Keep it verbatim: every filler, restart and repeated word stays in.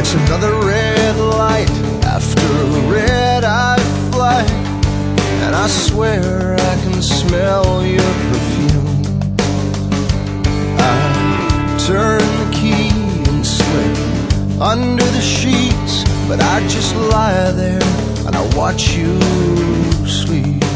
It's another red light after a red-eye flight, and I swear I can smell your perfume. I turn the key and slip under the sheets, but I just lie there and I watch you sleep.